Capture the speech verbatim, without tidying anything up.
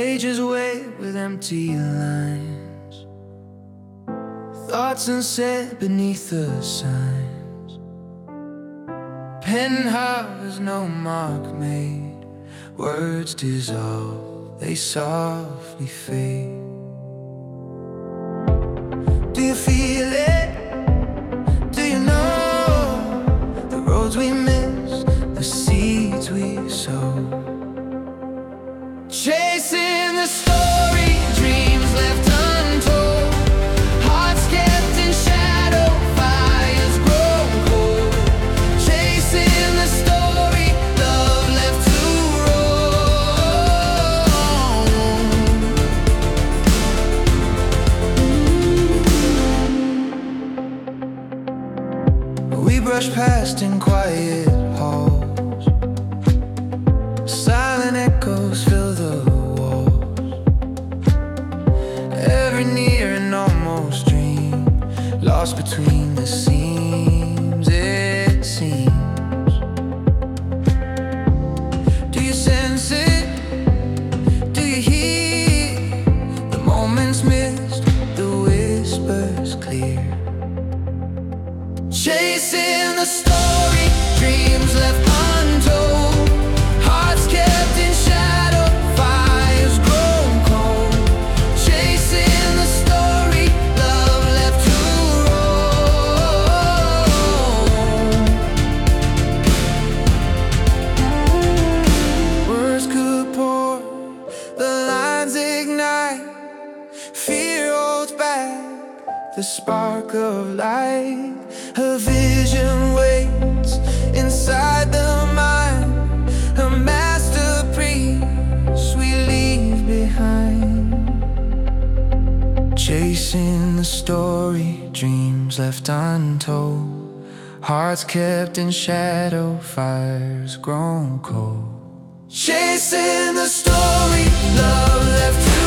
pages wet with empty lines, thoughts unsaid beneath the signs. Pen has no mark made, words dissolve, they softly fade. Do you feel it? Do you know the roads we miss, the seeds we sow? Chasing the story, dreams left untold, hearts kept in shadow, fires grow cold. Chasing the story, love left to roam. We brush past in quiet halls, silent echoes fill the walls. Every near and almost dream, lost between the seams, it seems. Do you sense it? Do you hear the moments missed, the whispers clear? Chasing the story, dreams left untold, hearts kept in shadow, fires grown cold. Chasing the story, love left to roam. Words could pour, the lines ignite, fear holds back the spark of light. A vision waits inside the mind, a masterpiece we leave behind. Chasing the story, dreams left untold, hearts kept in shadow, fires grown cold. Chasing the story, love left